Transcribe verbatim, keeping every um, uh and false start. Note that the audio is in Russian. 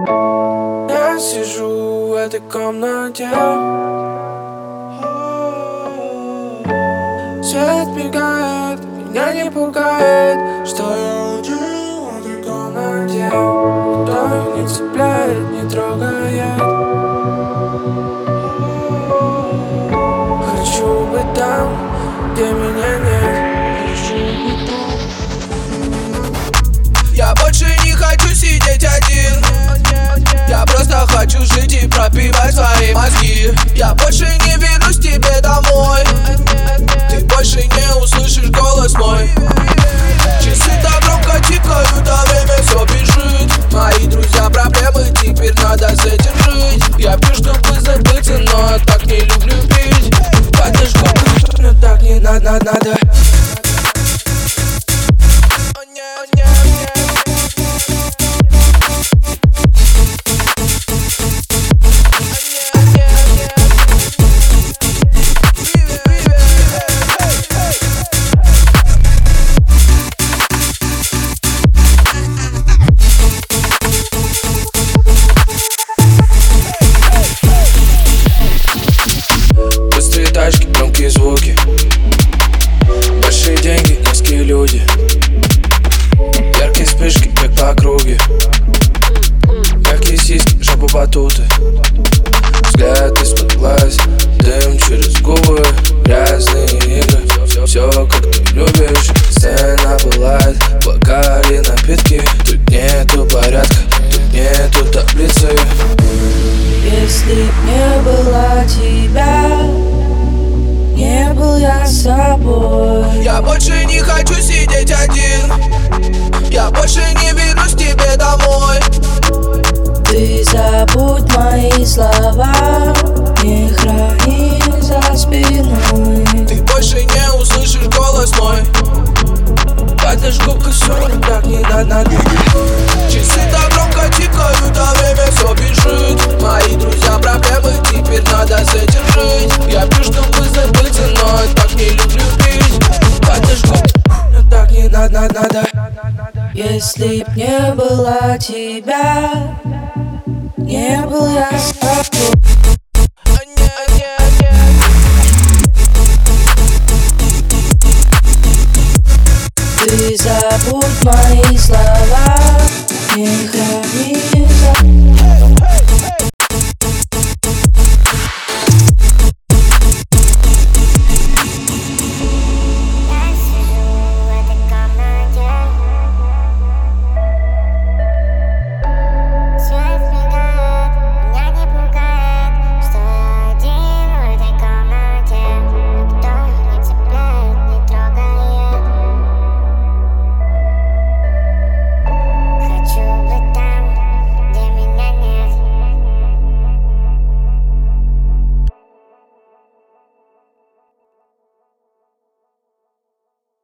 Я сижу в этой комнате, свет мигает, меня не пугает, что я один в этой комнате. Никто не цепляет, не трогает. Хочу быть там, где меня нет. Хочу быть там. Я больше не хочу сидеть один. Я просто хочу жить и пропивать свои мозги. Я больше не вернусь к тебе домой. Ты больше не услышишь голос мой. Часы так громко тикают, а время все бежит. Мои друзья проблемы, теперь надо с этим жить. Я пью, чтобы забыться, но так не люблю пить. Подожгу, но так не надо, надо. Тачки, громкие звуки, большие деньги, низкие люди, яркие вспышки, бег по округе, мягкие сиськи, жопа батуты, взгляд из-под глаз, дым через губы, грязные игры, все, все как ты любишь. Сцена пылает, бокали, напитки, тут нету порядка, тут нету таблицы. Если б не было тебя, не был я собой. Я больше не хочу сидеть один. Я больше не вернусь к тебе домой. Ты забудь мои слова, не храни за спиной. Ты больше не услышишь голос мой. Подожгу косу, так не надо. Часы так громко тикают, а время все бежит. Мои друзья проблемы, теперь надо с этим жить. Я пью, чтобы забыться, но так не люблю пить. Подожгу, но так не надо, надо. Если б не было тебя, не был я с тобой. Ты забудь мои слова, не